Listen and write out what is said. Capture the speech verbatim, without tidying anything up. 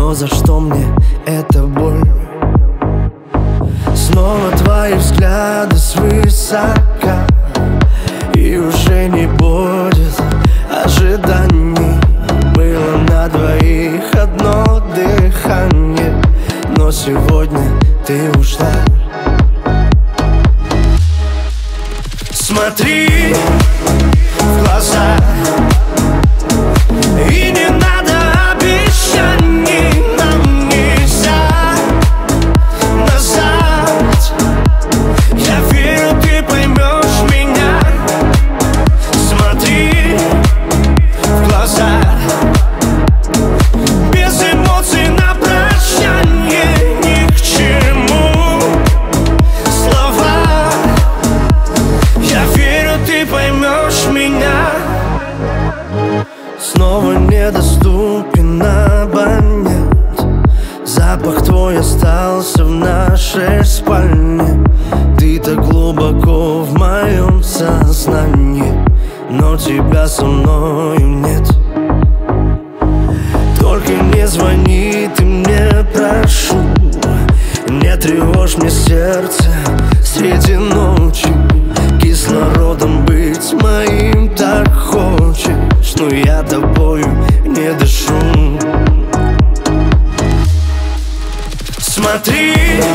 Но за что мне эта боль? Снова твои взгляды свысока, и уже не будет ожиданий. Было на двоих одно дыхание, но сегодня ты ушла. Смотри в глаза, и не надо обещаний. Нам нельзя назад. Я верю, ты поймешь меня. Смотри в глаза, без эмоций на прощание ни к чему слова. Я верю, ты поймешь меня. Снова недоступен абонент. Запах твой остался в нашей спальне. Ты так глубоко в моем сознании, но тебя со мною нет. Только не звони ты мне, прошу. Не тревожь мне сердце среди ночи. Кислородом быть моим так хочешь, но я тобою не дышу. Смотри